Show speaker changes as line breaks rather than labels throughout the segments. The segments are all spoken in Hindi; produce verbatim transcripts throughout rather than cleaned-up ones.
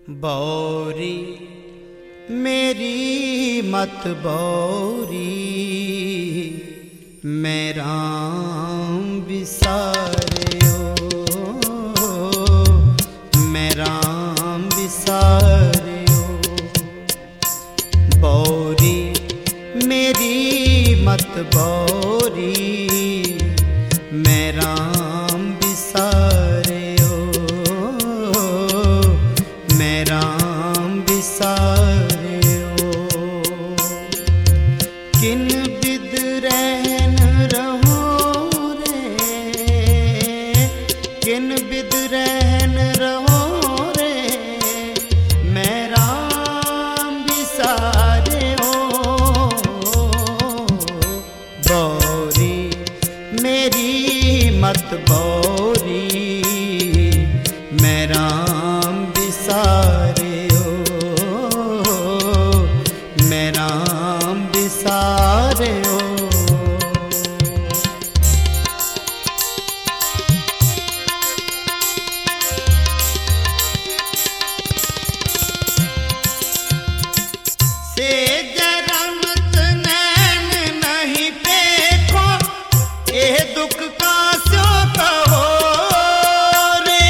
बौरी मेरी मत बौरी, मैं राम विसारियो, मैं राम विसारियो। बौरी मेरी मत बौरी, मैं राम विसारियो, मैं राम विसारियो। किन बिद रहन रहो रे, किन बिद रहन रहो रे, मैं राम विसारियो। बौरी मेरी मत बौरी, मैं राम विसारियो, मैं राम विसारियो। से जरमत नैन नहीं देखो, एह दुख का स्यो कहो रे।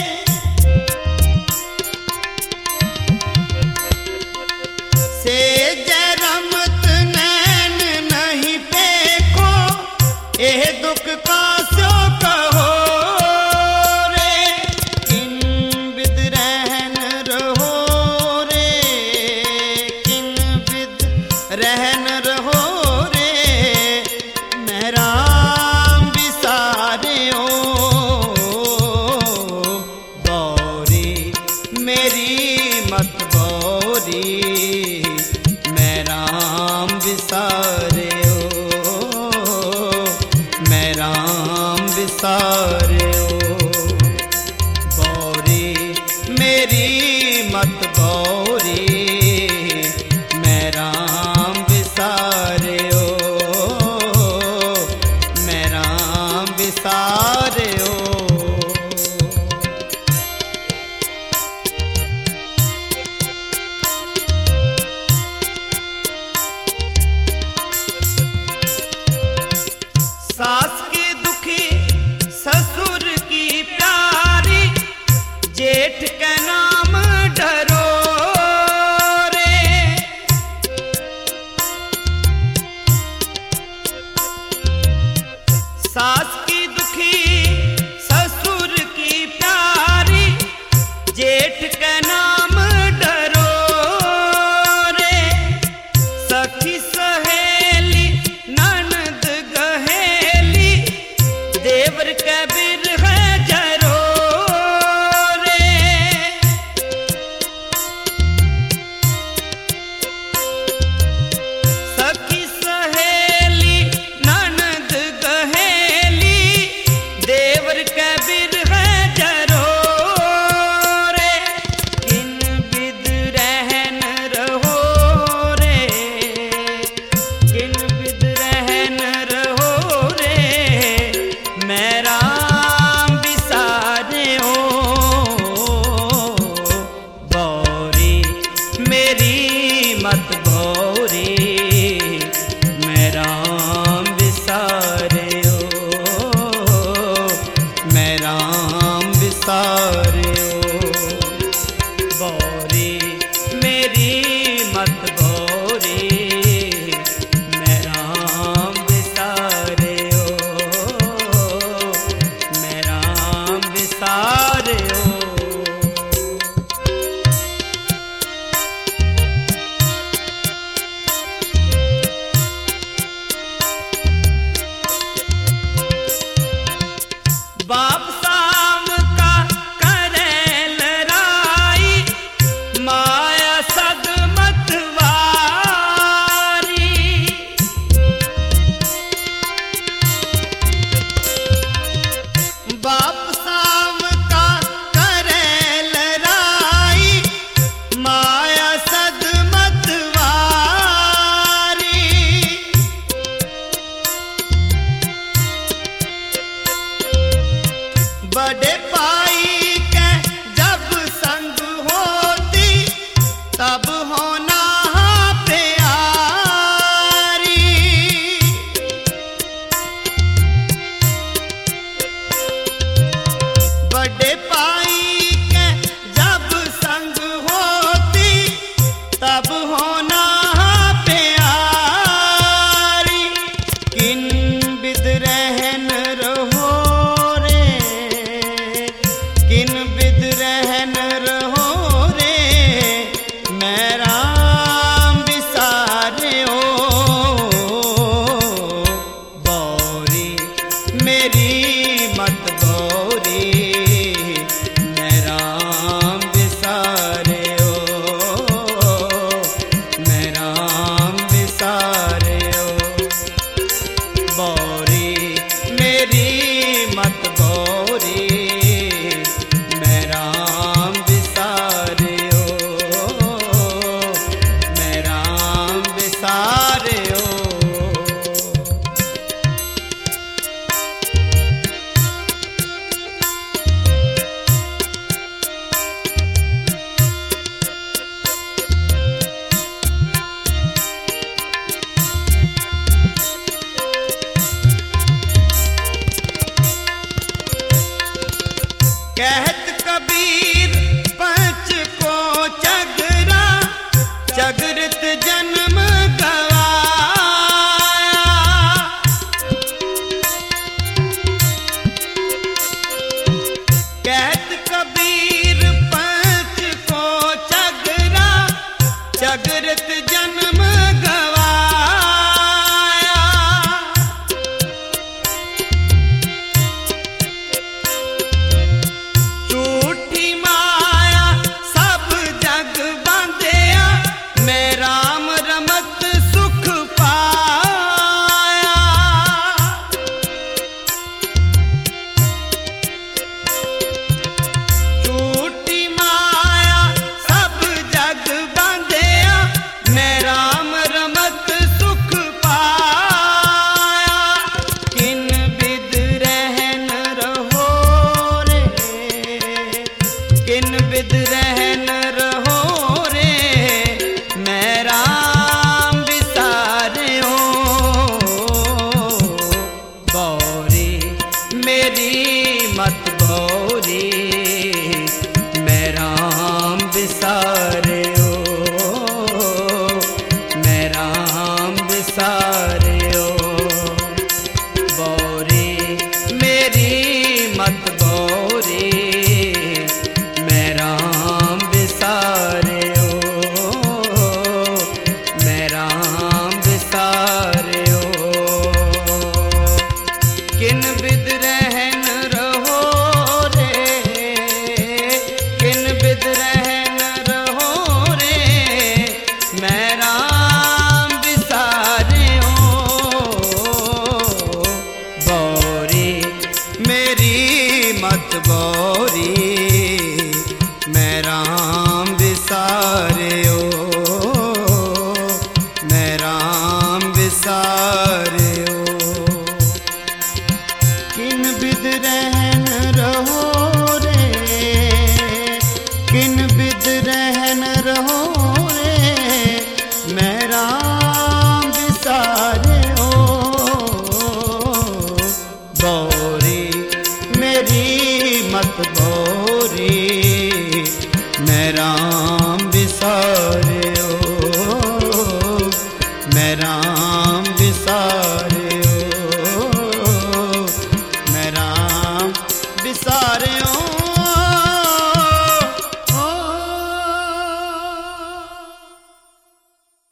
से जरमत नैन नहीं देखो, एह दुख का स्यो कहो रे। किन बिद रहन रहो रे, किन बिद रहन रहो रे, मैं राम विसारियो। बौरी मेरी मत बौरी, मैं राम विसारियो, मैं राम विसारियो। बौरी मेरी मत बौरी, मैं राम विसारियो, मैं राम विसारियो। सास की दुखी ससुर की प्यारी, जेठ का नाम रहन रहो रे मैं राम बिसारियो बौरी मेरी मत भौरी मैं राम बिसारियो मैं राम बिसारियो बौरी मेरी मत भौरी मैं राम बिसारियो मैं राम बिसारियो किन बिद रहन रहो रे किन बिद रहन रहो रे मैं राम बिसारियो बौरी मेरी मत बौरी मैं राम बिसारियो मैं राम बिसारियो किन बिद रहन रहो रे किन बिद रहन रहो रे मैं राम बिसारियो बौरी मेरी मत भौरी मैं राम बिसारियो मैं राम